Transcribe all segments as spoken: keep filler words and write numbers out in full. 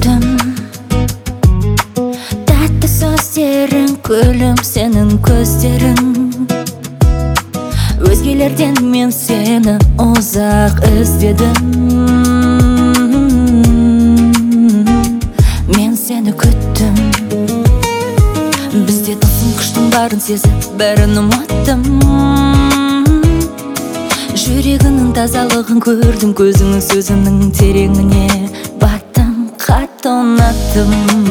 күттім. Тәтті сөздерің, күлім сенің көздерің. Өзгелерден мен сені ұзақ іздедім. Мен сені күттім. Бізде тылсым күштің барын сезіп, бәрін ұмыттым. Жүрегінің тазалығын көрдім, көзіңнің сөзінің тереңіне баттым, қатты ұнаттым.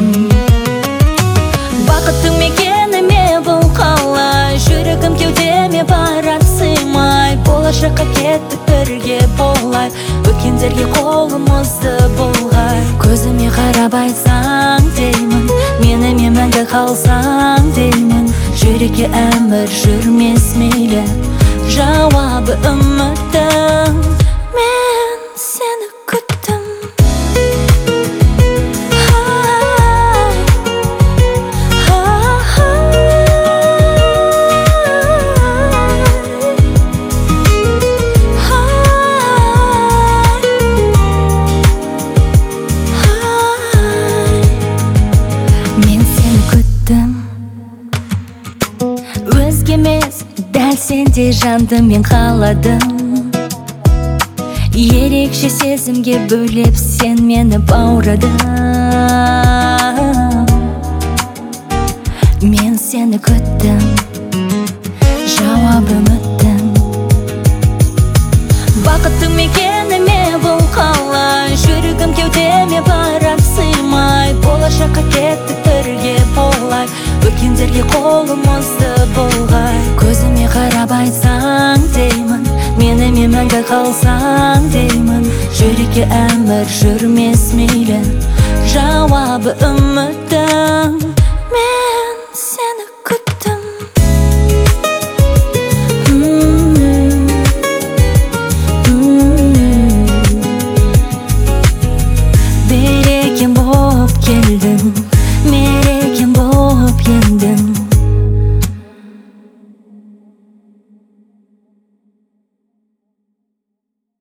Бақыттың мекеніме бұл қалай, жүрегім кеудеме барады сыймай. Болашаққа кеттік бірге болай, өткендерге қолымызды бұлғай. Көзіме қарап айтсаң деймін, меніме мәңгі қалсаң деймін. Жүрекке әмір жүрмес мейлі, жауабы үміттің. Мен сені күттім. Мен сені күттім. Өзге емес, дәл сенде жанды мен қаладым. Ерекше сезімге бөлеп сен мені баурадың. Мен сені күттім, жауабы үміттің. Бақыттың мекеніме бұл қалай, жүрегім кеудеме барады сыймай. Болашаққа кеттік бірге болай, өткендерге қолымызды бұлғай. Көзіме қарап айтсаң деймін, меніме мәңгі қалсаң деймін. Жүрекке әмір жүрмес мейлі, жауабы үміттің.